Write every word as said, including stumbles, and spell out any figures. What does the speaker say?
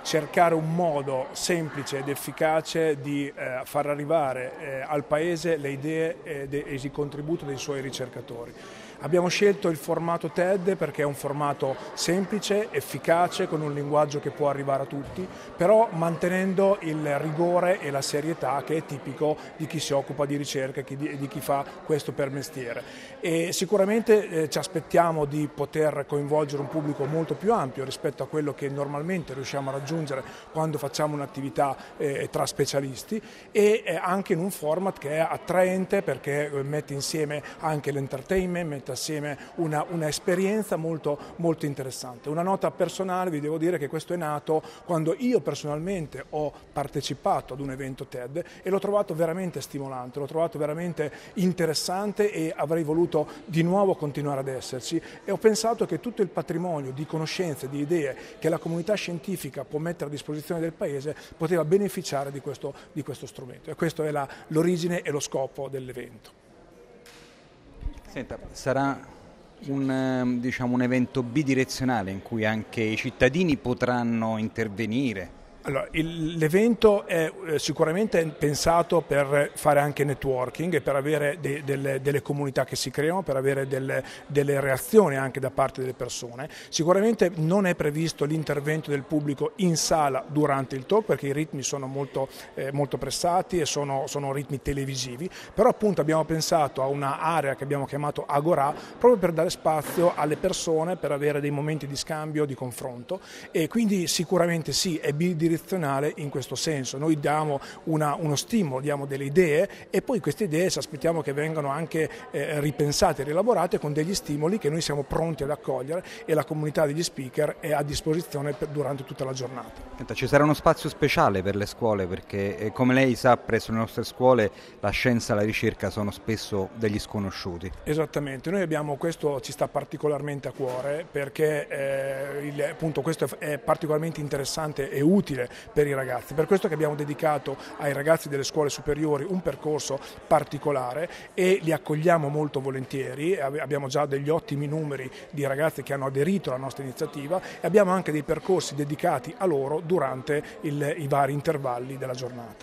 cercare un modo semplice ed efficace di eh, far arrivare eh, al Paese le idee e, de- e il contributo dei suoi ricercatori. Abbiamo scelto il formato TED perché è un formato semplice, efficace, con un linguaggio che può arrivare a tutti, però mantenendo il rigore e la serietà che è tipico di chi si occupa di ricerca e di, di chi fa questo per mestiere. E sicuramente eh, ci aspettiamo di poter coinvolgere un pubblico molto più ampio rispetto a quello che normalmente riusciamo a raggiungere quando facciamo un'attività eh, tra specialisti, e eh, anche in un format che è attraente perché mette insieme anche l'entertainment, mette assieme una, una esperienza molto, molto interessante. Una nota personale, vi devo dire che questo è nato quando io personalmente ho partecipato ad un evento TED e l'ho trovato veramente stimolante, l'ho trovato veramente interessante e avrei voluto di nuovo continuare ad esserci, e ho pensato che tutto il patrimonio di conoscenze, di idee che la comunità scientifica può mettere a disposizione del Paese poteva beneficiare di questo, di questo strumento, e questo è la, l'origine e lo scopo dell'evento. Senta, sarà un, diciamo, un evento bidirezionale in cui anche i cittadini potranno intervenire? Allora, il, l'evento è eh, sicuramente pensato per fare anche networking e per avere de, delle, delle comunità che si creano, per avere delle, delle reazioni anche da parte delle persone. Sicuramente non è previsto l'intervento del pubblico in sala durante il talk perché i ritmi sono molto, eh, molto pressati e sono, sono ritmi televisivi, però appunto abbiamo pensato a una area che abbiamo chiamato Agorà proprio per dare spazio alle persone, per avere dei momenti di scambio, di confronto, e quindi sicuramente sì, è bidirezionale in questo senso. Noi diamo una, uno stimolo, diamo delle idee e poi queste idee ci aspettiamo che vengano anche eh, ripensate e rielaborate con degli stimoli che noi siamo pronti ad accogliere, e la comunità degli speaker è a disposizione per, durante tutta la giornata. Senta, ci sarà uno spazio speciale per le scuole perché eh, come lei sa, presso le nostre scuole la scienza e la ricerca sono spesso degli sconosciuti. Esattamente, noi abbiamo, questo ci sta particolarmente a cuore perché eh, il, appunto questo è particolarmente interessante e utile per i ragazzi, per questo che abbiamo dedicato ai ragazzi delle scuole superiori un percorso particolare e li accogliamo molto volentieri. Abbiamo già degli ottimi numeri di ragazzi che hanno aderito alla nostra iniziativa e abbiamo anche dei percorsi dedicati a loro durante il, i vari intervalli della giornata.